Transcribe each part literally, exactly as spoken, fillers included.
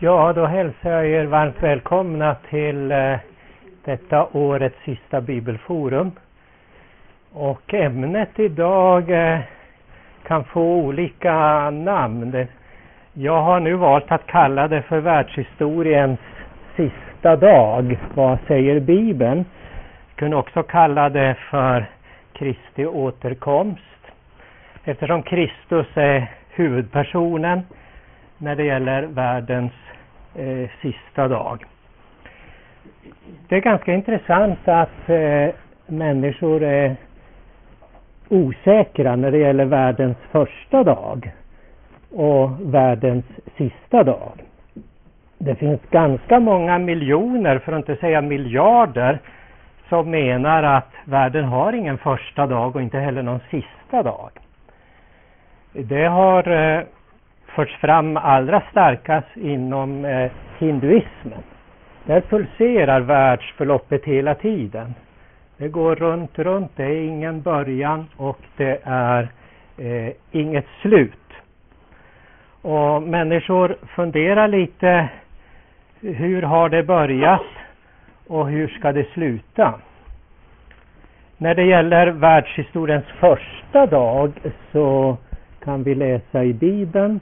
Ja, då hälsar jag er varmt välkomna till eh, detta årets sista bibelforum. Och ämnet idag eh, kan få olika namn. Det, jag har nu valt att kalla det för världshistoriens sista dag. Vad säger Bibeln? Jag kunde också kalla det för Kristi återkomst. Eftersom Kristus är huvudpersonen när det gäller världens eh, sista dag. Det är ganska intressant att eh, människor är osäkra när det gäller världens första dag och världens sista dag. Det finns ganska många miljoner, för att inte säga miljarder, som menar att världen har ingen första dag och inte heller någon sista dag. Det har eh, förts fram allra starkast inom eh, hinduismen. Där pulserar världsförloppet hela tiden. Det går runt, runt, det är ingen början och det är eh, inget slut. Och människor funderar lite, hur har det börjat och hur ska det sluta? När det gäller världshistoriens första dag så kan vi läsa i Bibeln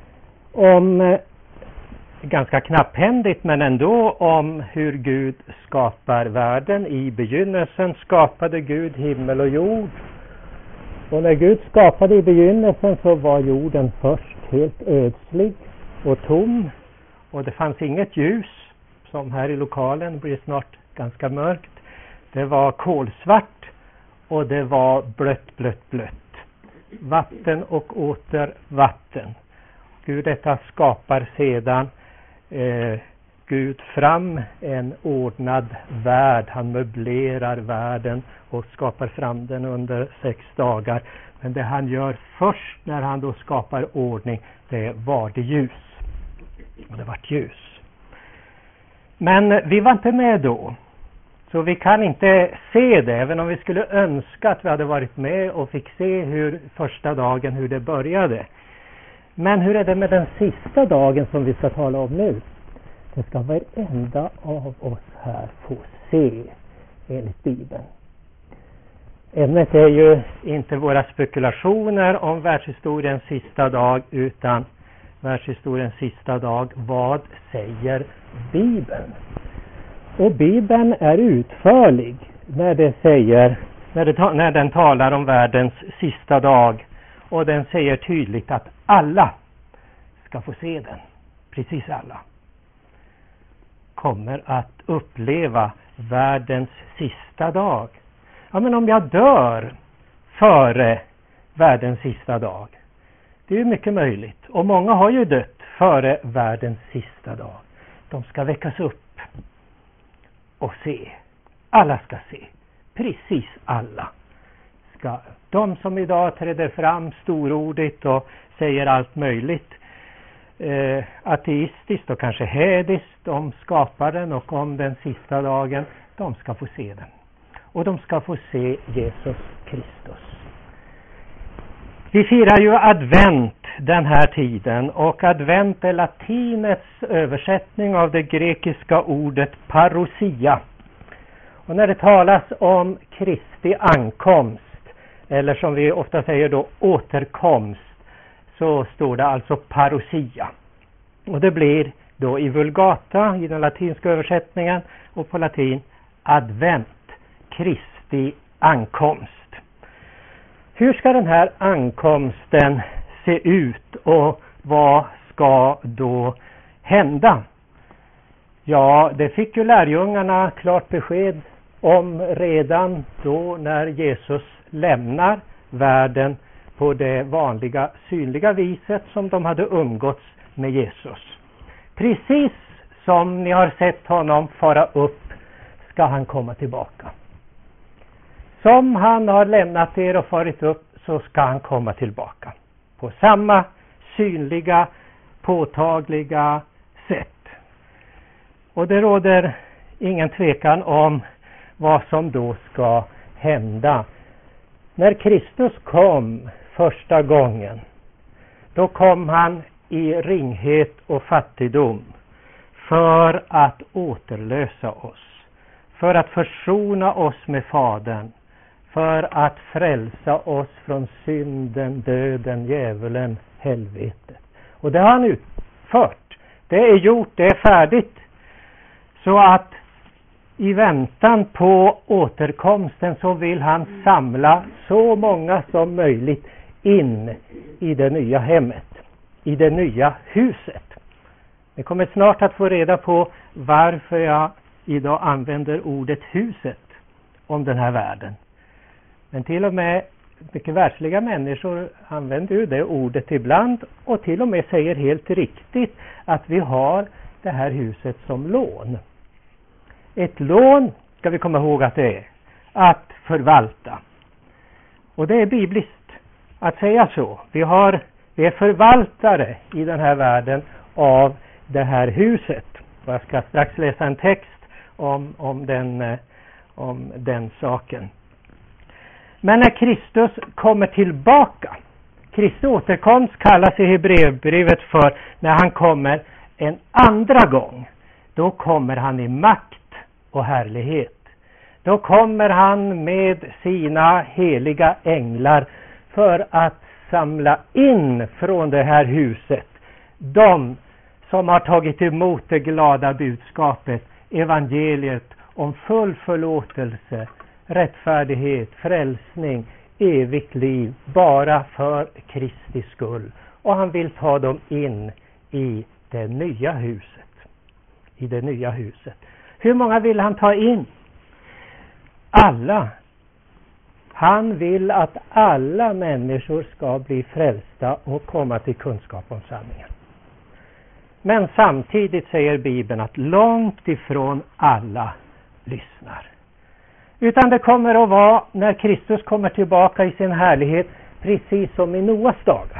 om, ganska knapphändigt men ändå, om hur Gud skapar världen. I begynnelsen skapade Gud himmel och jord. Och när Gud skapade i begynnelsen så var jorden först helt ödslig och tom. Och det fanns inget ljus, som här i lokalen blir snart ganska mörkt. Det var kolsvart och det var blött, blött, blött. Vatten och åter vatten. Gud detta skapar sedan eh, Gud fram en ordnad värld. Han möblerar världen och skapar fram den under sex dagar. Men det han gör först när han då skapar ordning, det var det ljus. Och det var ljus. Men vi var inte med då. Så vi kan inte se det, även om vi skulle önska att vi hade varit med och fick se hur första dagen, hur det började. Men hur är det med den sista dagen som vi ska tala om nu? Det ska varenda av oss här få se enligt Bibeln. Ämnet är ju inte våra spekulationer om världshistoriens sista dag, utan världshistoriens sista dag. Vad säger Bibeln? Och Bibeln är utförlig när det säger, när, det, när den talar om världens sista dag. Och den säger tydligt att alla ska få se den. Precis alla kommer att uppleva världens sista dag. Ja, men om jag dör före världens sista dag, det är ju mycket möjligt. Och många har ju dött före världens sista dag. De ska väckas upp och se. Alla ska se. Precis alla ska. De som idag träder fram storordigt och säger allt möjligt, eh, ateistiskt och kanske hädiskt om skaparen och om den sista dagen, de ska få se den. Och de ska få se Jesus Kristus. Vi firar ju advent den här tiden, och advent är latinets översättning av det grekiska ordet parousia. Och när det talas om Kristi ankomst, eller som vi ofta säger då återkomst, så står det alltså parousia. Och det blir då i vulgata, i den latinska översättningen, och på latin advent, Kristi ankomst. Hur ska den här ankomsten se ut och vad ska då hända? Ja, det fick ju lärjungarna klart besked om redan då när Jesus lämnar världen på det vanliga synliga viset som de hade umgåtts med Jesus. Precis som ni har sett honom fara upp ska han komma tillbaka. Som han har lämnat er och farit upp, så ska han komma tillbaka. På samma synliga, påtagliga sätt. Och det råder ingen tvekan om vad som då ska hända. När Kristus kom första gången, då kom han i ringhet och fattigdom. för att återlösa oss, för att försona oss med Fadern, för att frälsa oss från synden, döden, djävulen, helvetet. Och det har han utfört. Det är gjort, det är färdigt. Så att i väntan på återkomsten så vill han samla så många som möjligt in i det nya hemmet, i det nya huset. Vi kommer snart att få reda på varför jag idag använder ordet huset om den här världen. Men till och med mycket världsliga människor använder ju det ordet ibland och till och med säger helt riktigt att vi har det här huset som lån. Ett lån ska vi komma ihåg att det är att förvalta. Och det är bibliskt att säga så. Vi, har, vi är förvaltare i den här världen av det här huset. Och jag ska strax läsa en text om, om, den, om den saken. Men när Kristus kommer tillbaka, Kristi återkomst kallas i Hebreerbrevet för när han kommer en andra gång. Då kommer han i makt och härlighet. Då kommer han med sina heliga änglar för att samla in från det här huset de som har tagit emot det glada budskapet, evangeliet om full förlåtelse, rättfärdighet, frälsning, evigt liv, bara för Kristi skull. Och han vill ta dem in i det nya huset. I det nya huset. Hur många vill han ta in? Alla. Han vill att alla människor ska bli frälsta och komma till kunskap om sanningen. Men samtidigt säger Bibeln att långt ifrån alla lyssnar. Utan det kommer att vara när Kristus kommer tillbaka i sin härlighet precis som i Noas dagar.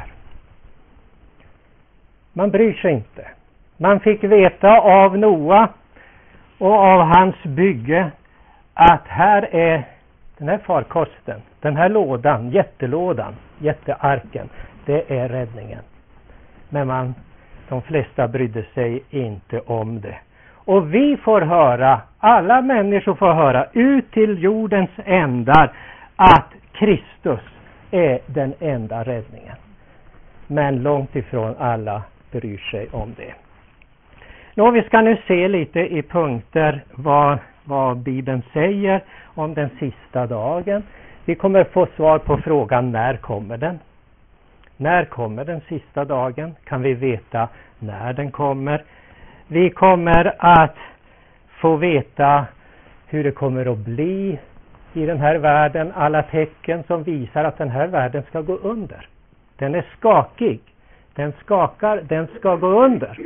Man bryr sig inte. Man fick veta av Noa och av hans bygge att här är den här farkosten, den här lådan, jättelådan, jättearken, det är räddningen. Men man, de flesta brydde sig inte om det. Och vi får höra, alla människor får höra ut till jordens ändar att Kristus är den enda räddningen. Men långt ifrån alla bryr sig om det. Nå, vi ska nu se lite i punkter vad, vad Bibeln säger om den sista dagen. Vi kommer få svar på frågan när kommer den? När kommer den sista dagen? Kan vi veta när den kommer? Vi kommer att få veta hur det kommer att bli i den här världen. Alla tecken som visar att den här världen ska gå under. Den är skakig. Den skakar, den ska gå under.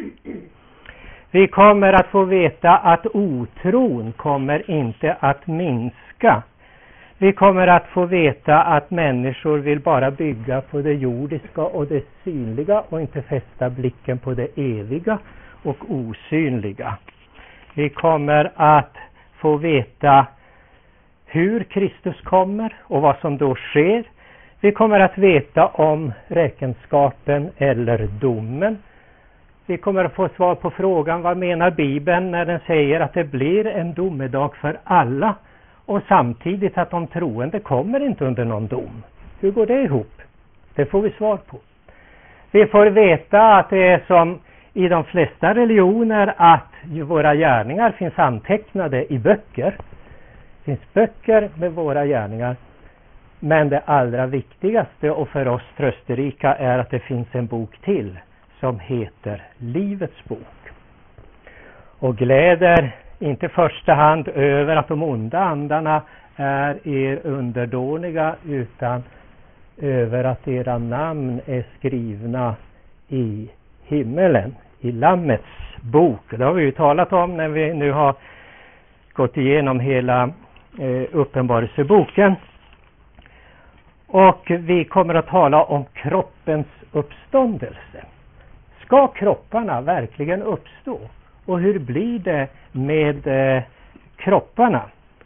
Vi kommer att få veta att otron kommer inte att minska. Vi kommer att få veta att människor vill bara bygga på det jordiska och det synliga och inte fästa blicken på det eviga och osynliga. Vi kommer att få veta hur Kristus kommer och vad som då sker. Vi kommer att veta om räkenskapen eller domen. Vi kommer att få svar på frågan vad menar Bibeln när den säger att det blir en domedag för alla och samtidigt att de troende kommer inte under någon dom. Hur går det ihop? Det får vi svar på. Vi får veta att det är som i de flesta religioner att våra gärningar finns antecknade i böcker. Det finns böcker med våra gärningar. Men det allra viktigaste och för oss trösterika är att det finns en bok till som heter Livets bok. Och gläder inte i första hand över att de onda andarna är er underdåniga utan över att era namn är skrivna i himmelen, i Lammets bok. Det har vi ju talat om när vi nu har gått igenom hela eh, uppenbarelseboken. Och vi kommer att tala om kroppens uppståndelse. Ska kropparna verkligen uppstå? Och hur blir det med eh, kropparna?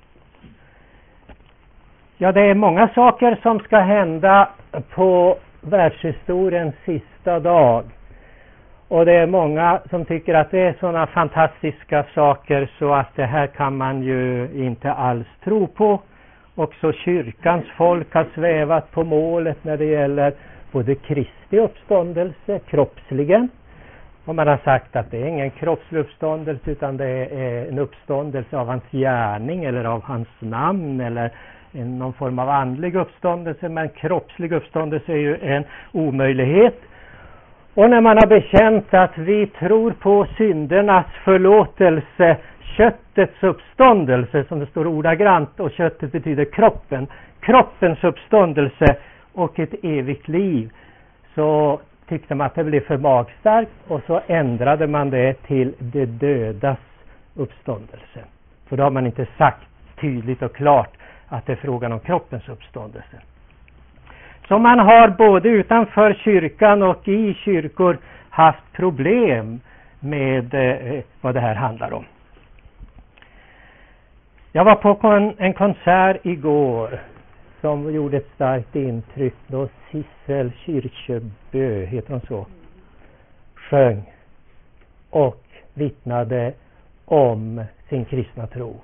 Ja, det är många saker som ska hända på världshistoriens sista dag. Och det är många som tycker att det är sådana fantastiska saker så att det här kan man ju inte alls tro på. Också kyrkans folk har svävat på målet när det gäller både Kristi uppståndelse kroppsligen. Och man har sagt att det är ingen kroppslig uppståndelse utan det är en uppståndelse av hans gärning eller av hans namn eller någon form av andlig uppståndelse. Men kroppslig uppståndelse är ju en omöjlighet. Och när man har bekänt att vi tror på syndernas förlåtelse, köttets uppståndelse som det står ordagrant, och köttet betyder kroppen, kroppens uppståndelse och ett evigt liv, så tyckte man att det blev för magstarkt och så ändrade man det till det dödas uppståndelse. För då har man inte sagt tydligt och klart att det är frågan om kroppens uppståndelse. Så man har både utanför kyrkan och i kyrkor haft problem med eh, vad det här handlar om. Jag var på en, en konsert igår som gjorde ett starkt intryck då Sissel Kyrkjebø, heter hon så, sjöng och vittnade om sin kristna tro.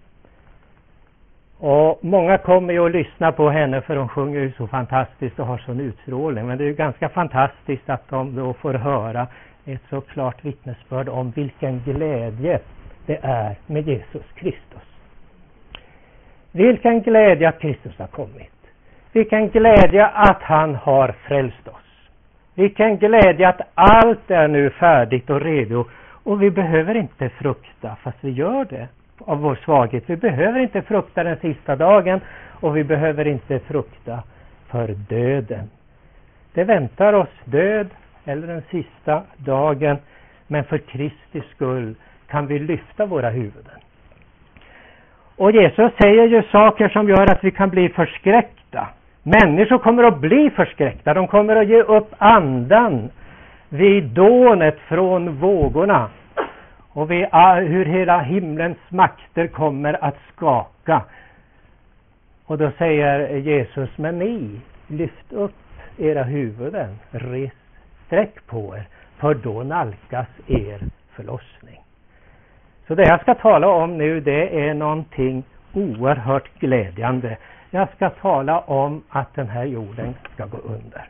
Och många kommer ju att lyssna på henne för hon sjunger ju så fantastiskt och har sån utstrålning. Men det är ju ganska fantastiskt att de då får höra ett så klart vittnesbörd om vilken glädje det är med Jesus Kristus. Vilken glädje att Kristus har kommit. Vilken glädje att han har frälst oss. Vilken glädje att allt är nu färdigt och redo. Och vi behöver inte frukta, fast vi gör det av vår svaghet. Vi behöver inte frukta den sista dagen och vi behöver inte frukta för döden. Det väntar oss död eller den sista dagen, men för Kristi skull kan vi lyfta våra huvuden. Och Jesus säger ju saker som gör att vi kan bli förskräckta. Människor kommer att bli förskräckta. De kommer att ge upp andan vid dånet från vågorna. Och vid hur hela himlens makter kommer att skaka. Och då säger Jesus, men ni, lyft upp era huvuden. Res, sträck på er. För då nalkas er förlossning. Så det jag ska tala om nu, det är någonting oerhört glädjande. Jag ska tala om att den här jorden ska gå under.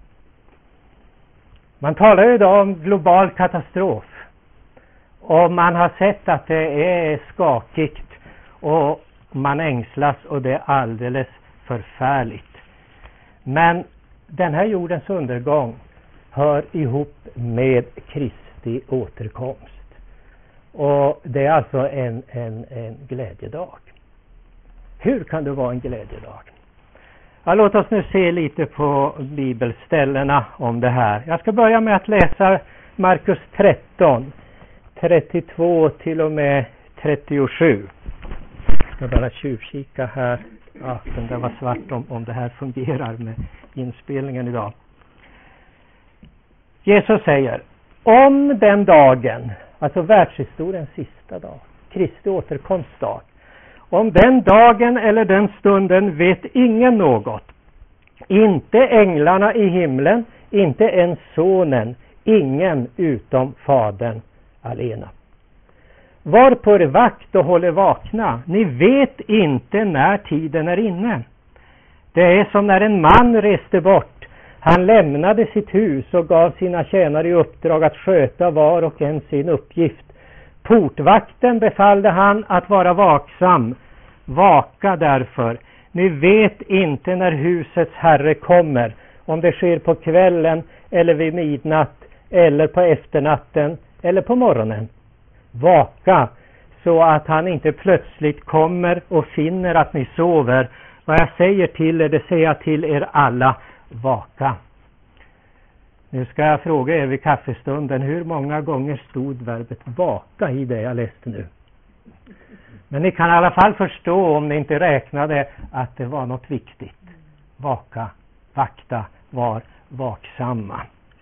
Man talar ju idag om global katastrof. Och man har sett att det är skakigt och man ängslas och det är alldeles förfärligt. Men den här jordens undergång hör ihop med Kristi återkomst. Och det är alltså en, en, en glädjedag. Hur kan det vara en glädjedag? Ja, låt oss nu se lite på bibelställena om det här. Jag ska börja med att läsa Markus tretton, trettiotvå till och med trettiosju. Jag ska bara tjuvkika här. Ja, den där var svart om, om det här fungerar med inspelningen idag. Jesus säger, om den dagen, alltså världshistoriens sista dag, Kristi återkomstdag, om den dagen eller den stunden vet ingen något. Inte änglarna i himlen, inte ens sonen, ingen utom fadern alena. Var på er vakt och håller vakna. Ni vet inte när tiden är inne. Det är som när en man reste bort. Han lämnade sitt hus och gav sina tjänare i uppdrag att sköta var och en sin uppgift. Portvakten befallde han att vara vaksam. Vaka därför. Ni vet inte när husets herre kommer. Om det sker på kvällen eller vid midnatt eller på efternatten eller på morgonen. Vaka så att han inte plötsligt kommer och finner att ni sover. Vad jag säger till er, det säger jag till er alla. Vaka. Nu ska jag fråga er vid kaffestunden, hur många gånger stod verbet vaka i det jag läste nu? Men ni kan i alla fall förstå, om ni inte räknade, att det var något viktigt. Vaka, vakta, var vaksamma.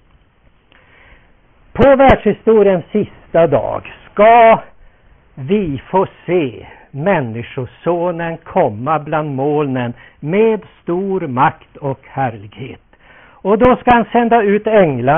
På världshistoriens sista dag ska vi få se människosonen komma bland molnen med stor makt och härlighet. Och då ska han sända ut änglarna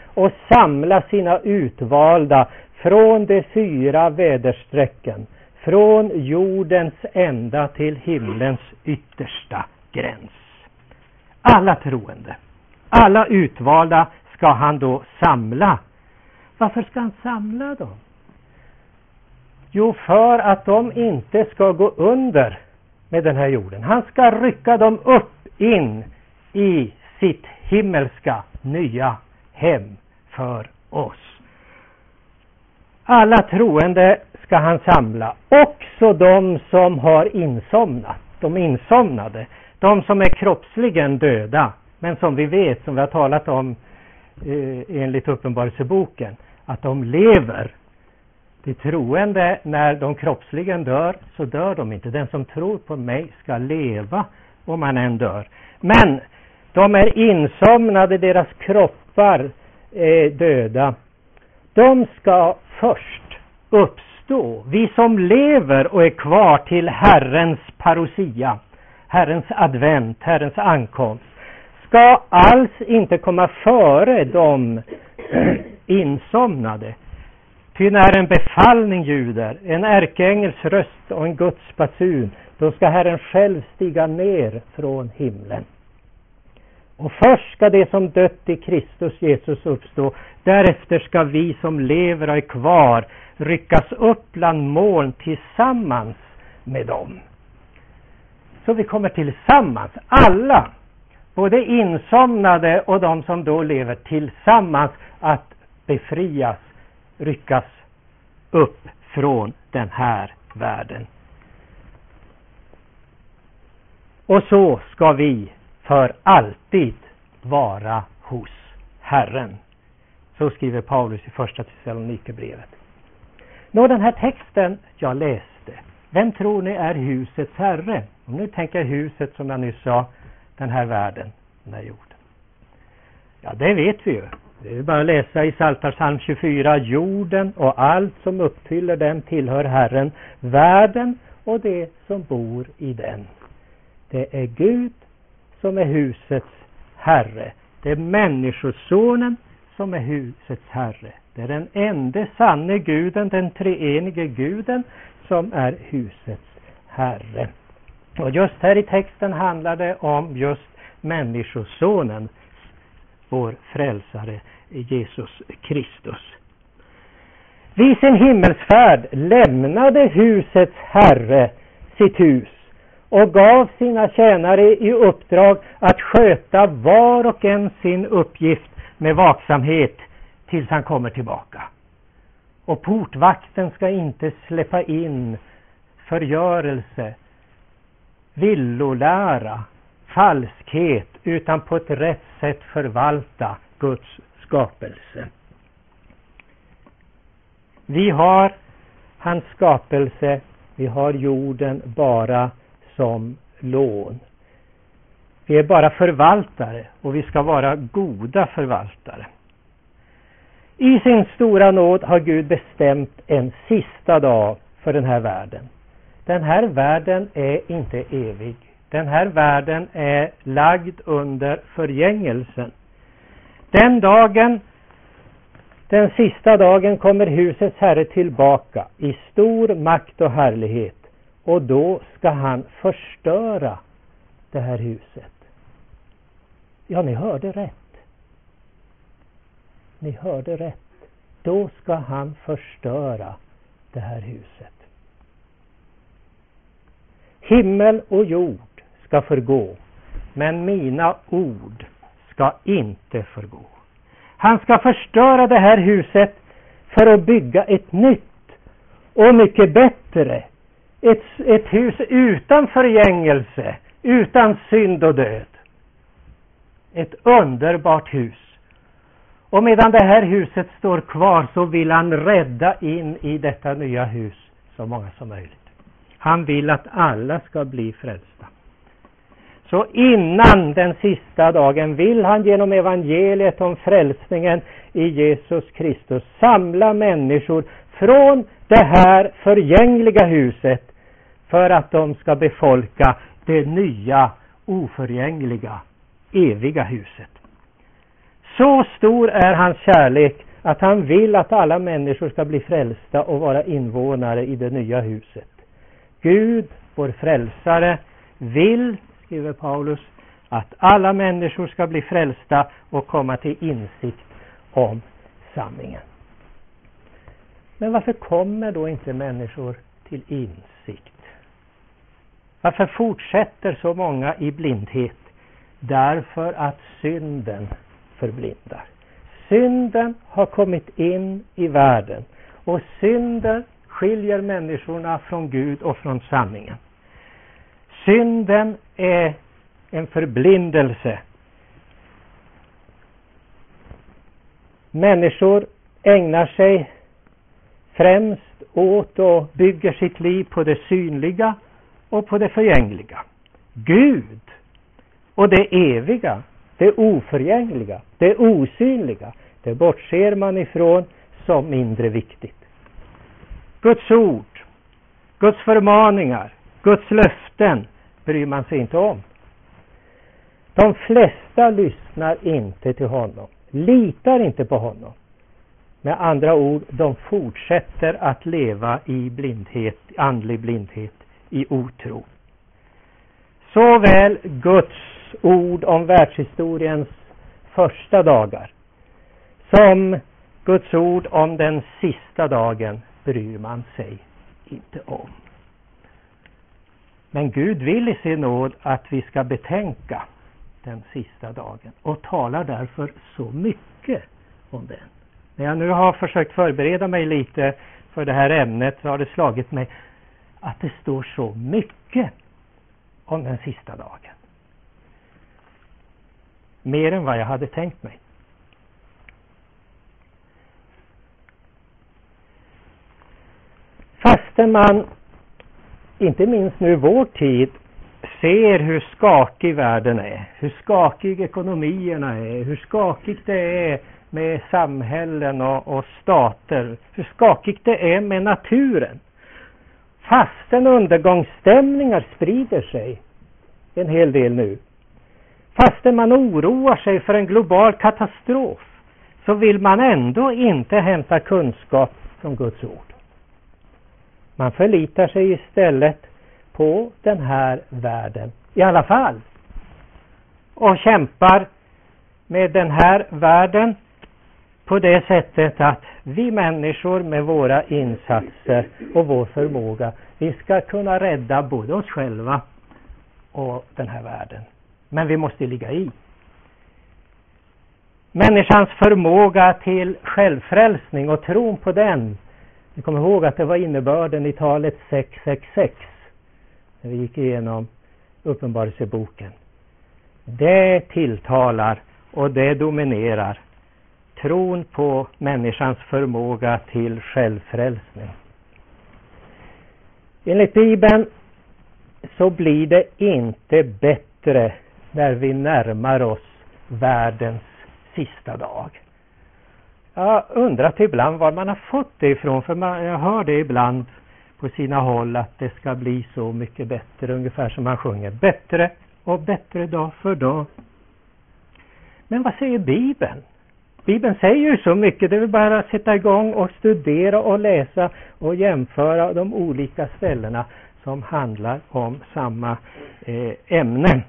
och samla sina utvalda från de fyra väderstrecken, från jordens ända till himlens yttersta gräns. Alla troende, alla utvalda ska han då samla. Varför ska han samla dem? Jo, för att de inte ska gå under med den här jorden. Han ska rycka dem upp in i sitt himmelska nya hem för oss. Alla troende ska han samla. Också de som har insomnat. De insomnade. De som är kroppsligen döda. Men som vi vet, som vi har talat om eh, enligt Uppenbarelseboken, att de lever. De troende, när de kroppsligen dör, så dör de inte. Den som tror på mig ska leva om man än dör. Men de är insomnade, deras kroppar är döda. De ska först uppstå. Vi som lever och är kvar till Herrens parousia, Herrens advent, Herrens ankomst, ska alls inte komma före de insomnade. Ty när en befallning ljuder, en ärkeängels röst och en Guds basun, då ska Herren själv stiga ner från himlen. Och först ska det som dött i Kristus Jesus uppstå. Därefter ska vi som lever och är kvar ryckas upp bland moln tillsammans med dem. Så vi kommer tillsammans, alla, både insomnade och de som då lever tillsammans, att befrias, ryckas upp från den här världen. Och så ska vi för alltid vara hos Herren. Så skriver Paulus i första Thessalonikerbrevet. Nå, den här texten jag läste. Vem tror ni är husets herre? Om nu tänker huset, som jag nyss sa, den här världen, den här jorden. Ja, det vet vi ju. Det är bara att läsa i Psaltarpsalm tjugofyra. Jorden och allt som uppfyller den tillhör Herren. Världen och det som bor i den. Det är Gud som är husets herre. Det är människosonen som är husets herre. Det är den enda sanne guden, den treenige guden, som är husets herre. Och just här i texten handlar det om just människosonen, vår frälsare Jesus Kristus. Vid sin himmelsfärd lämnade husets herre sitt hus och gav sina tjänare i uppdrag att sköta var och en sin uppgift med vaksamhet tills han kommer tillbaka. Och portvakten ska inte släppa in förgörelse, villolära, falskhet, utan på ett rätt sätt förvalta Guds skapelse. Vi har hans skapelse, vi har jorden bara som lån. Vi är bara förvaltare och vi ska vara goda förvaltare. I sin stora nåd har Gud bestämt en sista dag för den här världen. Den här världen är inte evig. Den här världen är lagd under förgängelsen. Den dagen, den sista dagen, kommer husets herre tillbaka i stor makt och härlighet. Och då ska han förstöra det här huset. Ja, ni hörde rätt. Ni hörde rätt. Då ska han förstöra det här huset. Himmel och jord ska förgå, men mina ord ska inte förgå. Han ska förstöra det här huset för att bygga ett nytt och mycket bättre. Ett, ett hus utan förgängelse, utan synd och död. Ett underbart hus. Och medan det här huset står kvar så vill han rädda in i detta nya hus så många som möjligt. Han vill att alla ska bli frälsta. Så innan den sista dagen vill han genom evangeliet om frälsningen i Jesus Kristus samla människor från det här förgängliga huset för att de ska befolka det nya, oförgängliga, eviga huset. Så stor är hans kärlek att han vill att alla människor ska bli frälsta och vara invånare i det nya huset. Gud, vår frälsare, vill, skriver Paulus, att alla människor ska bli frälsta och komma till insikt om sanningen. Men varför kommer då inte människor till insikt? Varför fortsätter så många i blindhet? Därför att synden förblindar. Synden har kommit in i världen och synden skiljer människorna från Gud och från sanningen. Synden är en förblindelse. Människor ägnar sig främst åt och bygger sitt liv på det synliga och på det förgängliga. Gud och det eviga, det oförgängliga, det osynliga, det bortser man ifrån som mindre viktigt. Guds ord, Guds förmaningar, Guds löften bryr man sig inte om. De flesta lyssnar inte till honom, litar inte på honom. Med andra ord, de fortsätter att leva i blindhet, andlig blindhet, i otro. Såväl Guds ord om världshistoriens första dagar som Guds ord om den sista dagen bryr man sig inte om. Men Gud vill i sin nåd att vi ska betänka den sista dagen och talar därför så mycket om den. När jag nu har försökt förbereda mig lite för det här ämnet så har det slagit mig att det står så mycket om den sista dagen. Mer än vad jag hade tänkt mig. Fastän man, inte minst nu i vår tid, ser hur skakig världen är, hur skakig ekonomierna är, hur skakigt det är med samhällen och, och stater, hur skakigt det är med naturen. Fastän undergångsstämningar sprider sig en hel del nu. Fastän man oroar sig för en global katastrof, så vill man ändå inte hämta kunskap från Guds ord. Man förlitar sig istället på den här världen i alla fall. Och kämpar med den här världen på det sättet att vi människor med våra insatser och vår förmåga, vi ska kunna rädda både oss själva och den här världen. Men vi måste ligga i. Människans förmåga till självfrälsning och tron på den. Vi kommer ihåg att det var innebörden i talet sex sex sex. När vi gick igenom Uppenbarelseboken. Det tilltalar och det dominerar tron på människans förmåga till självfrälsning. Enligt Bibeln så blir det inte bättre när vi närmar oss världens sista dag. Jag har undrat ibland var man har fått det ifrån, för man, jag hör det ibland på sina håll att det ska bli så mycket bättre, ungefär som man sjunger. Bättre och bättre dag för dag. Men vad säger Bibeln? Bibeln säger ju så mycket, det vill bara sätta igång och studera och läsa och jämföra de olika ställena som handlar om samma eh, ämne.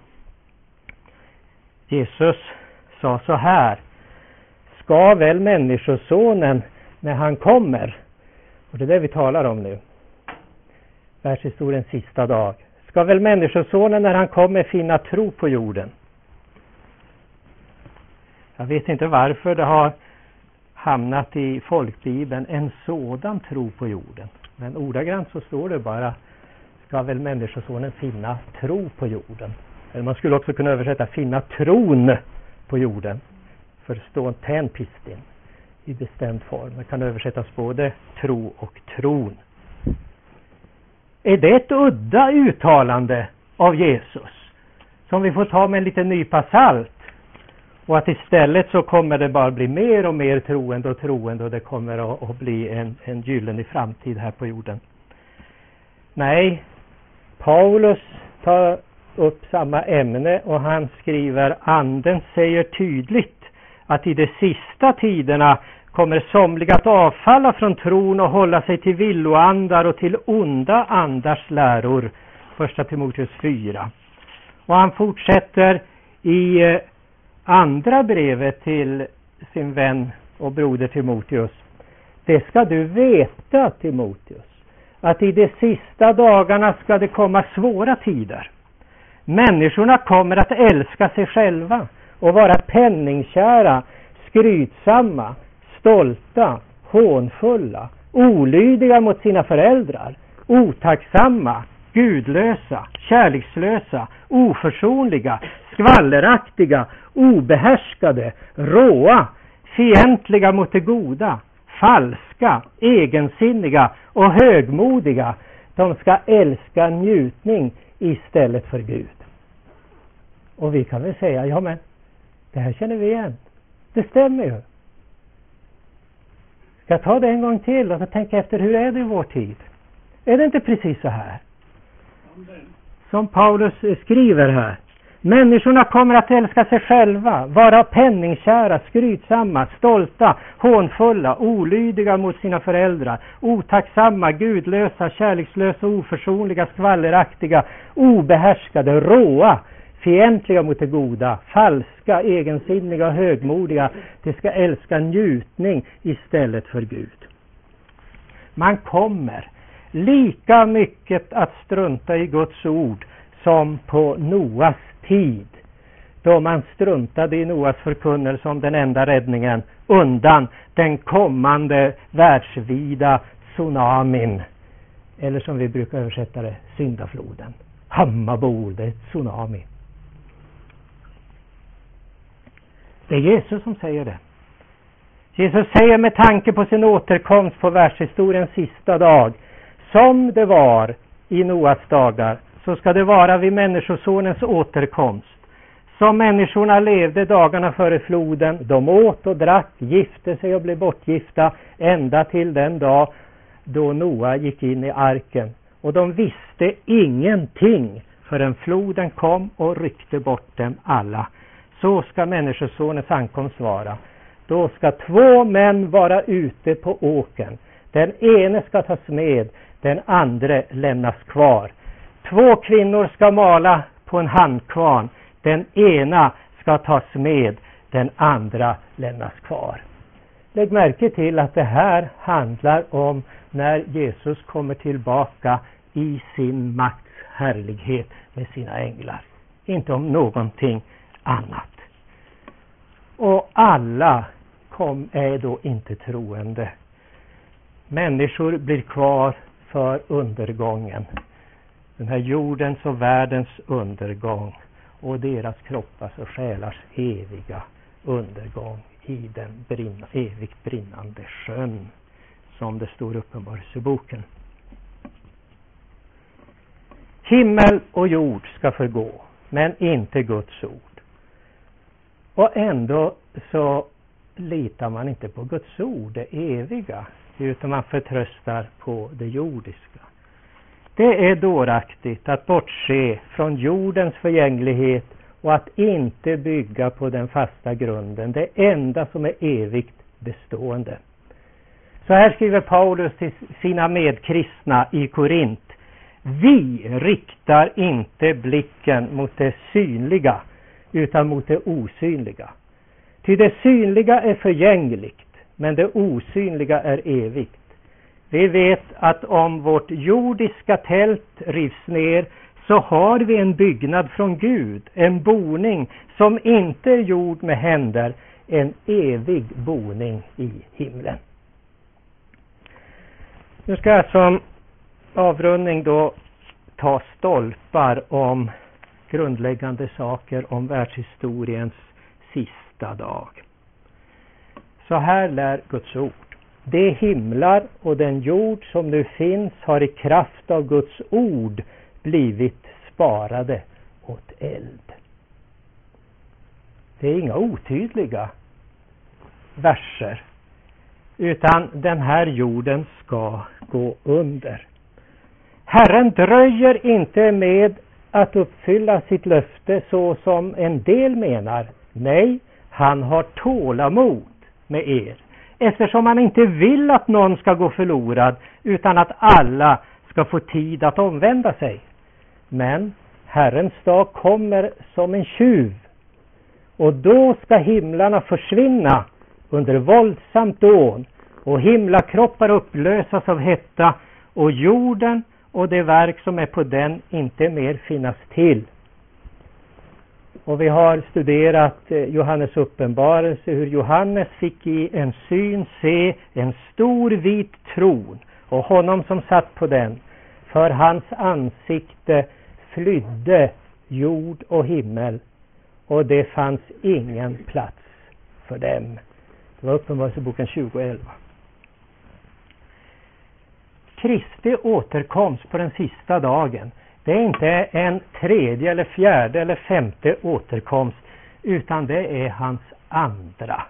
Jesus sa så här: ska väl människosonen när han kommer, och det är det vi talar om nu, världshistoriens sista dag, ska väl människosonen när han kommer finna tro på jorden? Jag vet inte varför det har hamnat i folkbibeln en sådan tro på jorden. Men ordagrant så står det bara: ska väl människosonen finna tro på jorden. Eller man skulle också kunna översätta finna tron på jorden. För det står tänpistin i bestämd form. Det kan översättas både tro och tron. Är det ett udda uttalande av Jesus som vi får ta med en liten nypa salt? Och att istället så kommer det bara bli mer och mer troende och troende, och det kommer att, att bli en, en gyllene framtid här på jorden. Nej, Paulus tar upp samma ämne och han skriver: anden säger tydligt att i de sista tiderna kommer somliga att avfalla från tron och hålla sig till villoandar och till onda andars läror. Första Timoteus fyra. Och han fortsätter i andra brevet till sin vän och broder Timoteus. Det ska du veta, Timoteus, att i de sista dagarna ska det komma svåra tider. Människorna kommer att älska sig själva och vara penningkära, skrytsamma, stolta, hånfulla, olydiga mot sina föräldrar, otacksamma, gudlösa, kärlekslösa, oförsonliga, skvalleraktiga, obehärskade, råa, fientliga mot det goda, falska, egensinniga och högmodiga. De ska älska njutning istället för Gud. Och vi kan väl säga, ja men det här känner vi igen. Det stämmer ju. Ska jag ta det en gång till och tänka efter, hur är det i vår tid? Är det inte precis så här? Som Paulus skriver här. Människorna kommer att älska sig själva, vara penningkära, skrytsamma, stolta, hånfulla, olydiga mot sina föräldrar, otacksamma, gudlösa, kärlekslösa, oförsonliga, skvalleraktiga, obehärskade, råa, fientliga mot det goda, falska, egensinniga och högmodiga. De ska älska njutning istället för Gud. Man kommer lika mycket att strunta i Guds ord som på Noas tid, då man struntade i Noas förkunnelse om den enda räddningen undan den kommande världsvida tsunamin, eller som vi brukar översätta det, syndafloden. Hammarbol, det är ett tsunami. Det är Jesus som säger det. Jesus säger med tanke på sin återkomst på världshistoriens sista dag: som det var i Noas dagar, så ska det vara vid människosonens återkomst. Som människorna levde dagarna före floden, de åt och drack, gifte sig och blev bortgifta ända till den dag då Noa gick in i arken. Och de visste ingenting förrän floden kom och ryckte bort dem alla. Så ska människosonens ankomst vara. Då ska två män vara ute på åkern. Den ene ska tas med, den andra lämnas kvar. Två kvinnor ska mala på en handkvarn. Den ena ska tas med, den andra lämnas kvar. Lägg märke till att det här handlar om när Jesus kommer tillbaka i sin makts härlighet med sina änglar. Inte om någonting annat. Och alla kom, är då inte troende. Människor blir kvar för undergången. Den här jordens och världens undergång. Och deras kroppars och själars eviga undergång i den brinna, evigt brinnande sjön, som det står Uppenbarelseboken. Himmel och jord ska förgå, men inte Guds ord. Och ändå så litar man inte på Guds ord, det eviga, utan man förtröstar på det jordiska. Det är dåraktigt att bortse från jordens förgänglighet och att inte bygga på den fasta grunden, det enda som är evigt bestående. Så här skriver Paulus till sina medkristna i Korint: vi riktar inte blicken mot det synliga utan mot det osynliga. Ty det synliga är förgängligt, men det osynliga är evigt. Vi vet att om vårt jordiska tält rivs ner, så har vi en byggnad från Gud, en boning som inte är gjord med händer, en evig boning i himlen. Nu ska jag som avrundning då ta stolpar om grundläggande saker om världshistoriens sista dag. Så här lär Guds ord: de himlar och den jord som nu finns har i kraft av Guds ord blivit sparade åt eld. Det är inga otydliga verser, utan den här jorden ska gå under. Herren dröjer inte med att uppfylla sitt löfte så som en del menar. Nej, han har tålamod med er, eftersom han inte vill att någon ska gå förlorad, utan att alla ska få tid att omvända sig. Men Herrens dag kommer som en tjuv, och då ska himlarna försvinna under våldsamt dån, och himlakroppar upplösas av hetta, och jorden och det verk som är på den inte mer finnas till. Och vi har studerat Johannes uppenbarelse, hur Johannes fick i en syn se en stor vit tron och honom som satt på den. För hans ansikte flydde jord och himmel, och det fanns ingen plats för dem. Det var Uppenbarelseboken tjugo elva. Kristi återkomst på den sista dagen, det är inte en tredje eller fjärde eller femte återkomst, utan det är hans andra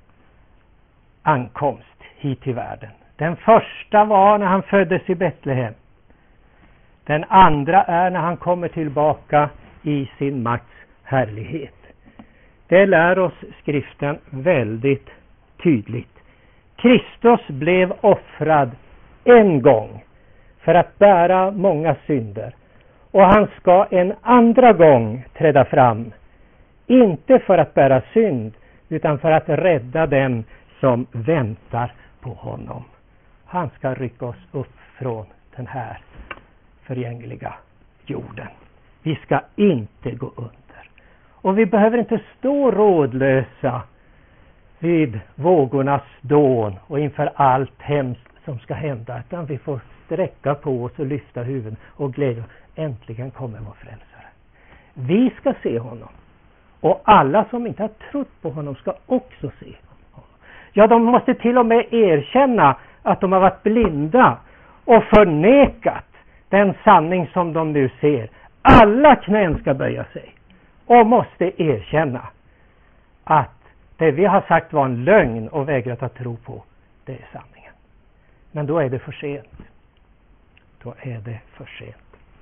ankomst hit till världen. Den första var när han föddes i Betlehem. Den andra är när han kommer tillbaka i sin makts härlighet. Det lär oss skriften väldigt tydligt. Kristus blev offrad en gång för att bära många synder. Och han ska en andra gång träda fram. Inte för att bära synd, utan för att rädda dem som väntar på honom. Han ska rycka oss upp från den här förgängliga jorden. Vi ska inte gå under. Och vi behöver inte stå rådlösa vid vågornas dån och inför allt hemskt som ska hända, utan vi får sträcka på oss och lyfta huvuden och glädja. Äntligen kommer vår frälsare. Vi ska se honom. Och alla som inte har trott på honom ska också se honom. Ja, de måste till och med erkänna att de har varit blinda och förnekat den sanning som de nu ser. Alla knän ska böja sig och måste erkänna att det vi har sagt var en lögn och vägrat att tro på, det är sanningen. Men då är det för sent. Då är det för sent.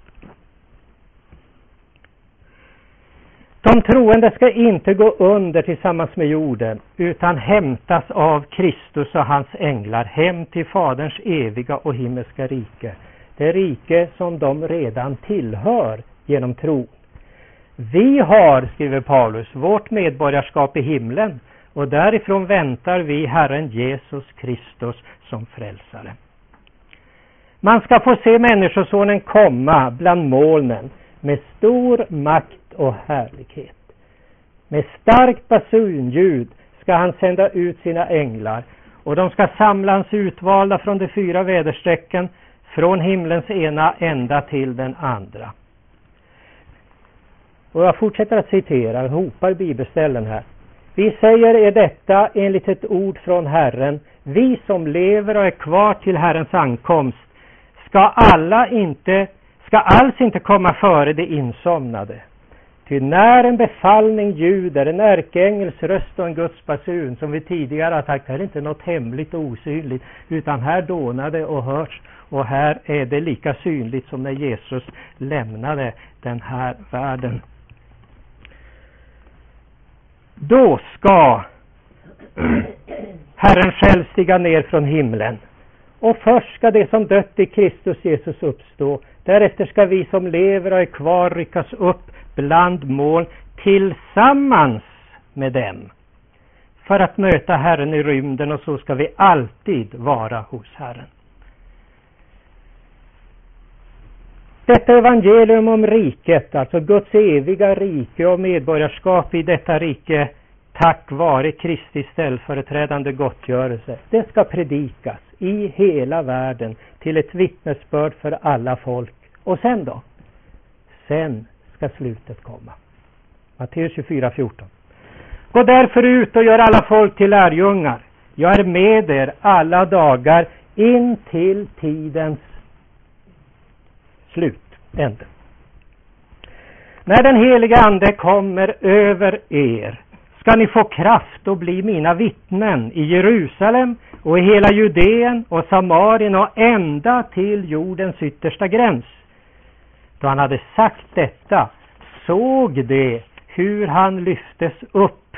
De troende ska inte gå under tillsammans med jorden, utan hämtas av Kristus och hans änglar hem till Faderns eviga och himmelska rike. Det rike som de redan tillhör genom tro. Vi har, skriver Paulus, vårt medborgarskap i himlen, och därifrån väntar vi Herren Jesus Kristus som frälsare. Man ska få se människosonen komma bland molnen med stor makt och härlighet. Med starkt basunljud ska han sända ut sina änglar, och de ska samla hans utvalda från de fyra väderstrecken, från himlens ena ända till den andra. Och jag fortsätter att citera, jag hopar bibelställen här. Vi säger är detta enligt ett ord från Herren: vi som lever och är kvar till Herrens ankomst ska alla inte ska alls inte komma före det insomnade. Ty när en befallning ljuder, en ärkeängels röst och en Guds basun, som vi tidigare har sagt, här är inte något hemligt och osynligt, utan här dånade och hörs, och här är det lika synligt som när Jesus lämnade den här världen. Då ska Herren själv stiga ner från himlen, och först ska det som dött i Kristus Jesus uppstå. Därefter ska vi som lever och är kvar ryckas upp bland moln tillsammans med dem, för att möta Herren i rymden, och så ska vi alltid vara hos Herren. Detta evangelium om riket, alltså Guds eviga rike och medborgarskap i detta rike, tack vare Kristi ställföreträdande gottgörelse, det ska predikas i hela världen till ett vittnesbörd för alla folk. Och sen då? Sen ska slutet komma. Matteus tjugofyra fjorton. Gå därför ut och gör alla folk till lärjungar. Jag är med er alla dagar in till tidens slut. Ände. När den heliga ande kommer över er ska ni få kraft och bli mina vittnen i Jerusalem och i hela Judeen och Samarien och ända till jordens yttersta gräns. Då han hade sagt detta såg de hur han lyftes upp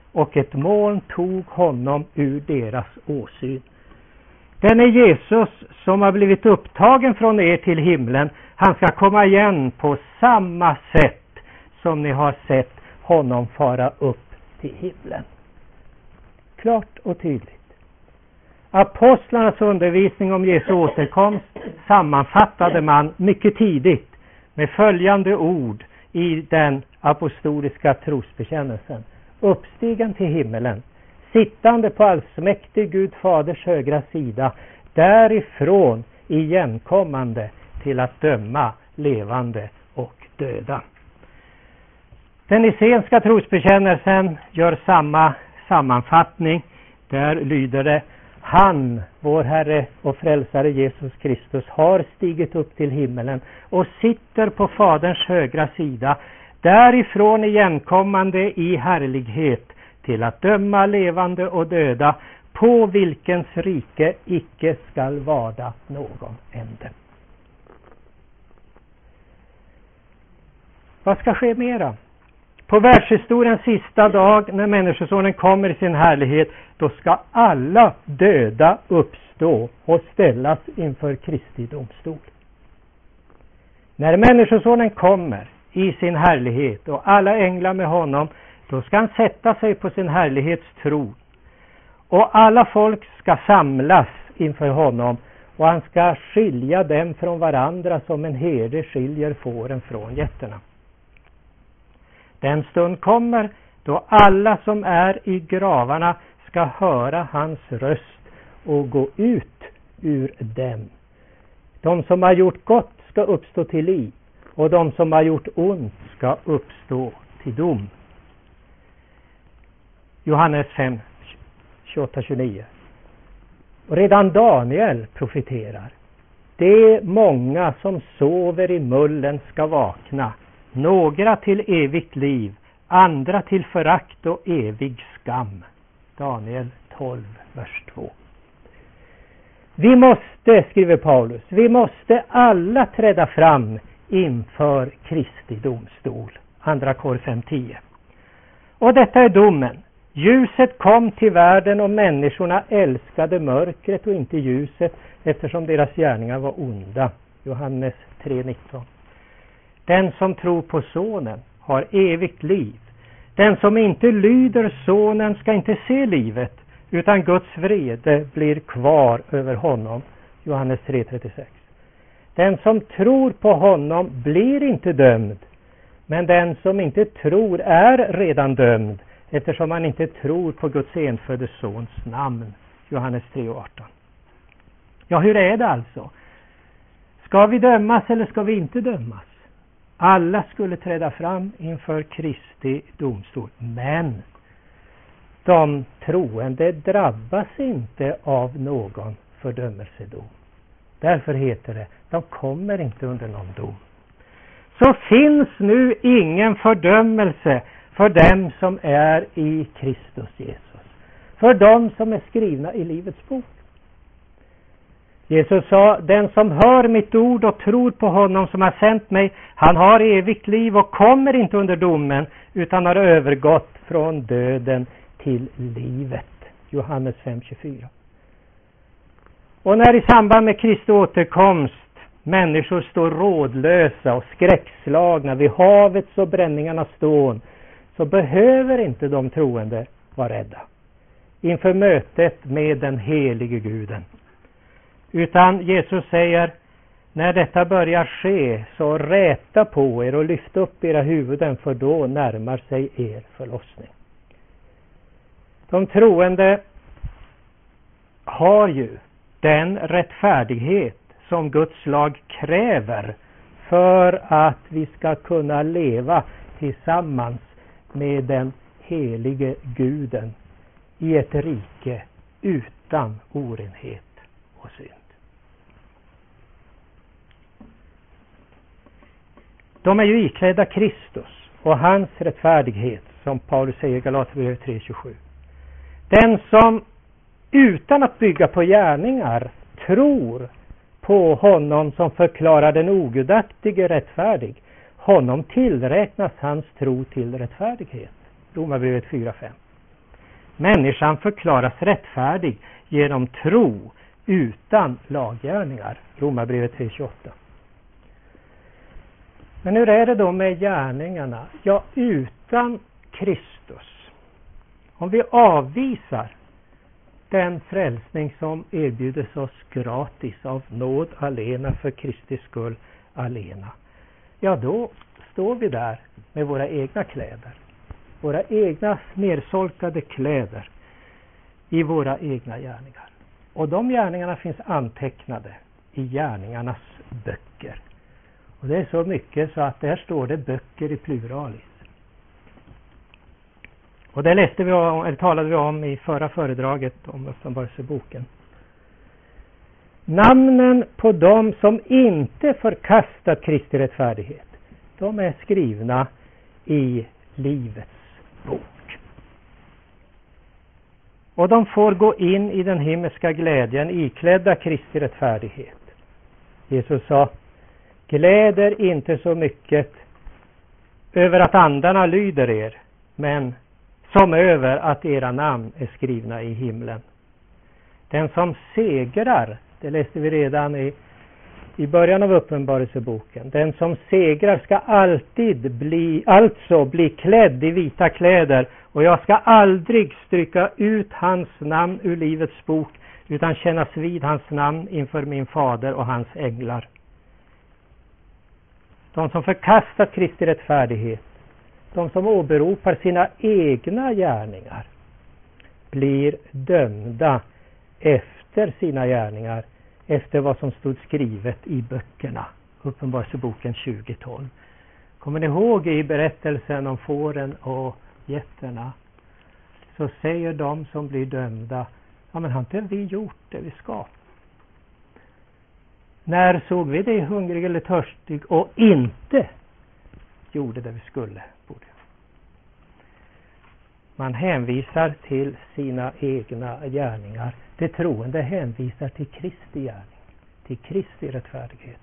och ett moln tog honom ur deras åsyn. Den är Jesus som har blivit upptagen från er till himlen. Han ska komma igen på samma sätt som ni har sett honom fara upp till himlen. Klart och tydligt. Apostlarnas undervisning om Jesu återkomst sammanfattade man mycket tidigt med följande ord i den apostoliska trosbekännelsen. Uppstigen till himmelen, sittande på allsmäktig Gud faders högra sida, därifrån igenkommande till att döma levande och döda. Den nicenska trosbekännelsen gör samma sammanfattning. Där lyder det: Han, vår Herre och frälsare Jesus Kristus, har stigit upp till himmelen och sitter på faderns högra sida, därifrån igenkommande i härlighet till att döma levande och döda, på vilkens rike icke skall varda någon ände. Vad ska ske mera? På världshistoriens sista dag, när Människosonen kommer i sin härlighet, då ska alla döda uppstå och ställas inför Kristi domstol. När Människosonen kommer i sin härlighet och alla änglar med honom, då ska han sätta sig på sin härlighetstron. Och alla folk ska samlas inför honom, och han ska skilja dem från varandra som en herde skiljer fåren från getterna. Den stund kommer då alla som är i gravarna ska höra hans röst och gå ut ur dem. De som har gjort gott ska uppstå till liv, och de som har gjort ont ska uppstå till dom. Johannes fem, tjugoåtta till tjugonio. Och redan Daniel profeterar: det många som sover i mullen ska vakna, några till evigt liv, andra till förakt och evig skam. Daniel tolv, vers två. Vi måste, skriver Paulus, vi måste alla träda fram inför Kristi domstol. Andra Kor fem tio. Och detta är domen. Ljuset kom till världen och människorna älskade mörkret och inte ljuset, eftersom deras gärningar var onda. Johannes tre nitton. Den som tror på sonen har evigt liv. Den som inte lyder sonen ska inte se livet, utan Guds vrede blir kvar över honom. Johannes tre trettiosex. Den som tror på honom blir inte dömd, men den som inte tror är redan dömd, eftersom han inte tror på Guds enfödde sons namn. Johannes tre arton. Ja, hur är det alltså? Ska vi dömas eller ska vi inte dömas? Alla skulle träda fram inför Kristi domstol, men de troende drabbas inte av någon fördömelsedom. Därför heter det, de kommer inte under någon dom. Så finns nu ingen fördömelse för dem som är i Kristus Jesus, för dem som är skrivna i livets bok. Jesus sa: den som hör mitt ord och tror på honom som har sänt mig, han har evigt liv och kommer inte under domen, utan har övergått från döden till livet. Johannes fem tjugofyra. Och när i samband med Kristi återkomst människor står rådlösa och skräckslagna vid havets och bränningarnas stån, så behöver inte de troende vara rädda inför mötet med den helige Guden. Utan Jesus säger: när detta börjar ske, så räta på er och lyft upp era huvuden, för då närmar sig er förlossning. De troende har ju den rättfärdighet som Guds lag kräver för att vi ska kunna leva tillsammans med den helige Guden i ett rike utan orenhet och synd. De är ju iklädda Kristus och hans rättfärdighet, som Paulus säger i Galaterbrevet tre tjugosju. Den som utan att bygga på gärningar tror på honom som förklarar den ogudaktige rättfärdig, honom tillräknas hans tro till rättfärdighet. Romarbrevet fyra fem. Människan förklaras rättfärdig genom tro utan laggärningar. Romarbrevet tre tjugoåtta. Men hur är det då med gärningarna? Ja, utan Kristus. Om vi avvisar den frälsning som erbjudes oss gratis av nåd alena för Kristi skull alena. Ja, då står vi där med våra egna kläder. Våra egna nersolkade kläder i våra egna gärningar. Och de gärningarna finns antecknade i gärningarnas böcker. Och det är så mycket så att där står det böcker i pluralis. Och det läste vi om, eller talade vi om i förra föredraget om Uppenbarelseboken. Namnen på dem som inte förkastat Kristi rättfärdighet, de är skrivna i livets bok. Och de får gå in i den himmelska glädjen iklädda Kristi rättfärdighet. Jesus sa: gläder inte så mycket över att andarna lyder er, men som över att era namn är skrivna i himlen. Den som segrar, det läste vi redan i, i början av Uppenbarelseboken. Den som segrar ska alltid bli, alltså bli klädd i vita kläder. Och jag ska aldrig stryka ut hans namn ur livets bok, utan kännas vid hans namn inför min fader och hans änglar. De som förkastat Kristi rättfärdighet, de som åberopar sina egna gärningar, blir dömda efter sina gärningar, efter vad som stod skrivet i böckerna. Uppenbarelseboken tjugo tolv. Kommer ni ihåg i berättelsen om fåren och getterna? Så säger de som blir dömda: ja, men har inte vi gjort det vi ska? När såg vi dig hungrig eller törstig och inte gjorde det vi skulle? Borde. Man hänvisar till sina egna gärningar. Det troende hänvisar till Kristi gärning, till Kristi rättfärdighet.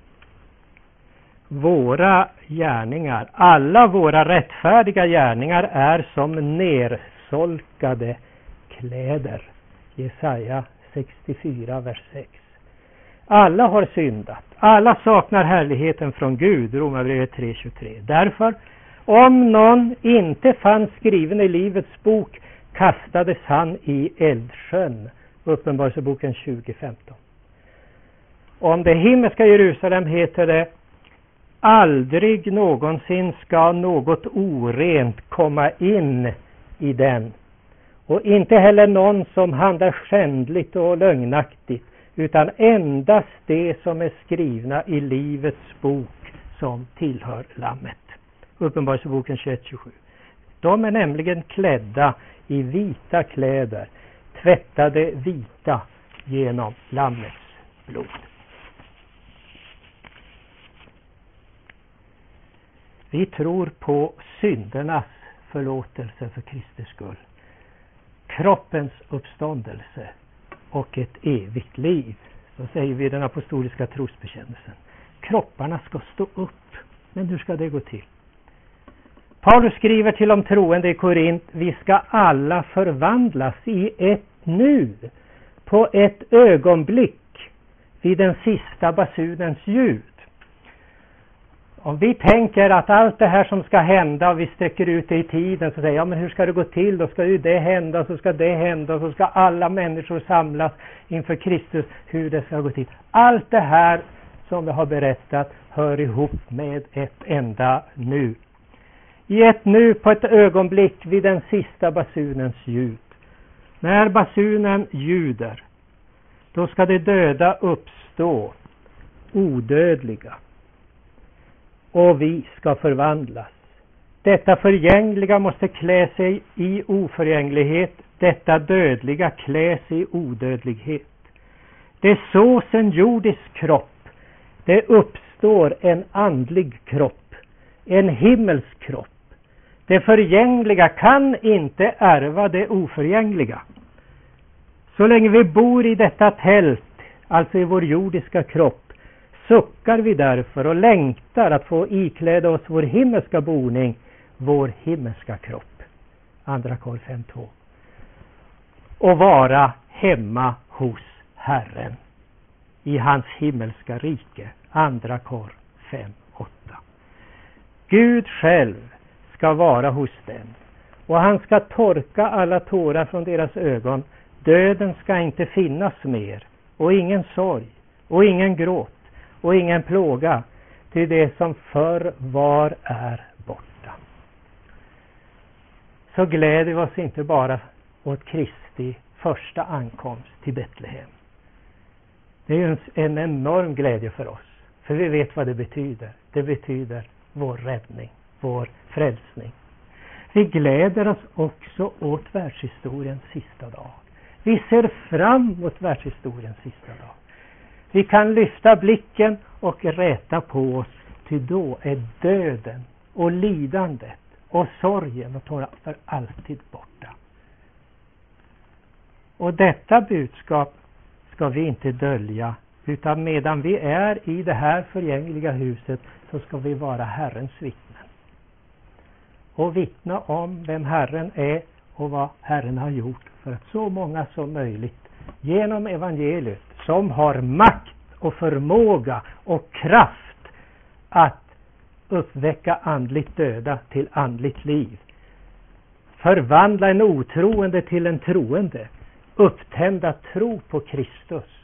Våra gärningar, alla våra rättfärdiga gärningar är som nersolkade kläder. Jesaja sextiofyra, vers sex. Alla har syndat. Alla saknar härligheten från Gud. Romarbrevet tre tjugotre. Därför, om någon inte fanns skriven i livets bok, kastades han i eldsjön. Uppenbarelseboken tjugo femton. Om det himmelska Jerusalem heter det: aldrig någonsin ska något orent komma in i den. Och inte heller någon som handlar skändligt och lögnaktigt, utan endast det som är skrivna i livets bok som tillhör lammet. Uppenbarelseboken tjugoett tjugosju. De är nämligen klädda i vita kläder, tvättade vita genom lammets blod. Vi tror på syndernas förlåtelse för Kristi skull, kroppens uppståndelse och ett evigt liv. Så säger vi i den apostoliska trosbekännelsen. Kropparna ska stå upp. Men hur ska det gå till? Paulus skriver till de troende i Korint: vi ska alla förvandlas i ett nu, på ett ögonblick, vid den sista basunens ljud. Om vi tänker att allt det här som ska hända, och vi sträcker ut det i tiden, så säger ja, men hur ska det gå till? Då ska ju det hända, så ska det hända, så ska alla människor samlas inför Kristus. Hur det ska gå till. Allt det här som vi har berättat hör ihop med ett enda nu. I ett nu, på ett ögonblick, vid den sista basunens ljud. När basunen ljuder, då ska det döda uppstå, odödliga. Och vi ska förvandlas. Detta förgängliga måste klä sig i oförgänglighet. Detta dödliga klä sig i odödlighet. Det sås en jordisk kropp. Det uppstår en andlig kropp. En himmelsk kropp. Det förgängliga kan inte ärva det oförgängliga. Så länge vi bor i detta tält, alltså i vår jordiska kropp, suckar vi därför och längtar att få ikläda oss vår himmelska boning, vår himmelska kropp. Andra Kor fem två. och vara hemma hos Herren i hans himmelska rike. Andra Kor fem åtta. Gud själv ska vara hos dem, och han ska torka alla tårar från deras ögon. Döden ska inte finnas mer, och ingen sorg, och ingen gråt, och ingen plåga, till det som förr var är borta. Så gläder vi oss inte bara åt Kristi första ankomst till Betlehem. Det är en, en enorm glädje för oss, för vi vet vad det betyder. Det betyder vår räddning, vår frälsning. Vi gläder oss också åt världshistoriens sista dag. Vi ser fram mot världshistoriens sista dag. Vi kan lyfta blicken och räta på oss, till då är döden och lidandet och sorgen och tårar för alltid borta. Och detta budskap ska vi inte dölja, utan medan vi är i det här förgängliga huset så ska vi vara Herrens vittnen. Och vittna om vem Herren är och vad Herren har gjort för att så många som möjligt genom evangeliet, som har makt och förmåga och kraft att uppväcka andligt döda till andligt liv, förvandla en otroende till en troende, upptända tro på Kristus.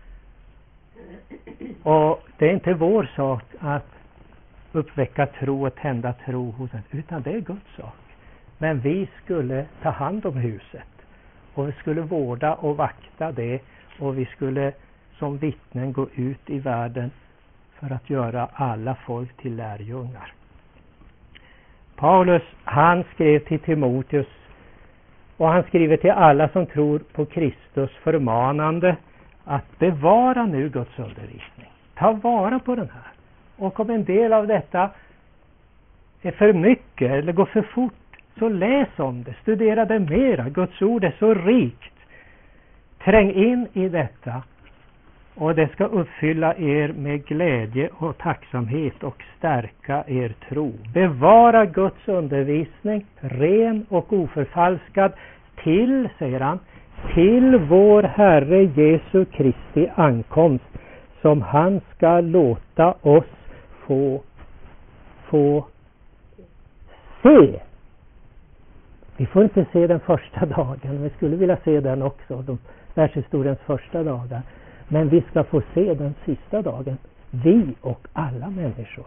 Och det är inte vår sak att uppväcka tro och tända tro hos oss, utan det är Guds sak. Men vi skulle ta hand om huset, och vi skulle vårda och vakta det, och vi skulle som vittnen gå ut i världen för att göra alla folk till lärjungar. Paulus, han skrev till Timoteus, och han skriver till alla som tror på Kristus, förmanande att bevara nu Guds undervisning. Ta vara på den här. Och om en del av detta är för mycket eller går för fort, så läs om det, studera det mera. Guds ord är så rikt. Träng in i detta, och det ska uppfylla er med glädje och tacksamhet och stärka er tro. Bevara Guds undervisning ren och oförfalskad till, säger han, till vår Herre Jesu Kristi ankomst, som han ska låta oss få få se. Vi får inte se den första dagen, vi skulle vilja se den också, de världshistoriens första dagar. Men vi ska få se den sista dagen, vi och alla människor.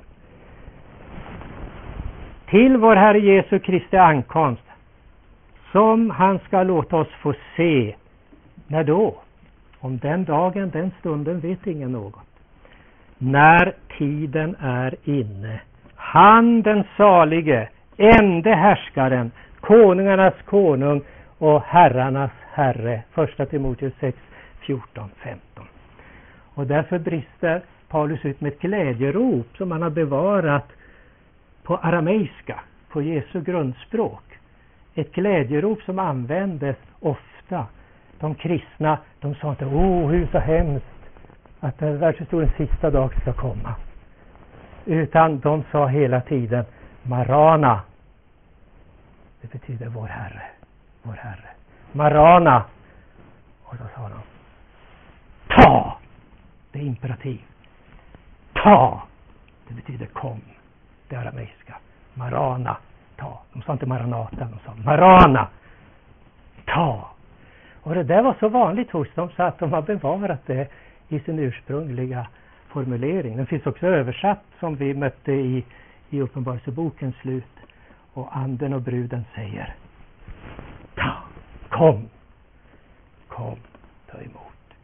Till vår Herre Jesu Kristi ankomst, som han ska låta oss få se. När då? Om den dagen, den stunden vet ingen något. När tiden är inne. Han den salige, ende härskaren, konungarnas konung och herrarnas herre. Första Timoteus sex, fjorton, femton. Och därför brister Paulus ut med ett glädjerop som han har bevarat på arameiska, på Jesu grundspråk. Ett glädjerop som användes ofta. De kristna, de sa inte, åh hur så hemskt att världshistoriens sista dag ska komma. Utan de sa hela tiden, Marana. Det betyder vår Herre, vår Herre. Marana. Och då sa de, ta. Det är imperativ. Ta. Det betyder kom. Det arameiska. Marana. Ta. De sa inte Maranata, de sa Marana. Ta. Och det där var så vanligt hos dem så att de har bevarat det i sin ursprungliga formulering. Den finns också översatt som vi mötte i, i Uppenbarelsebokens slut. Och anden och bruden säger, ta, kom, kom, ta emot.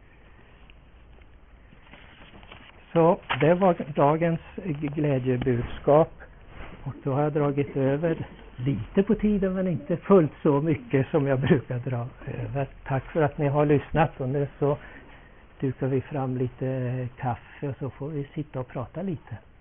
Så det var dagens glädjebudskap. Och då har jag dragit över lite på tiden, men inte fullt så mycket som jag brukar dra över. Tack för att ni har lyssnat, och nu så dukar vi fram lite kaffe och så får vi sitta och prata lite.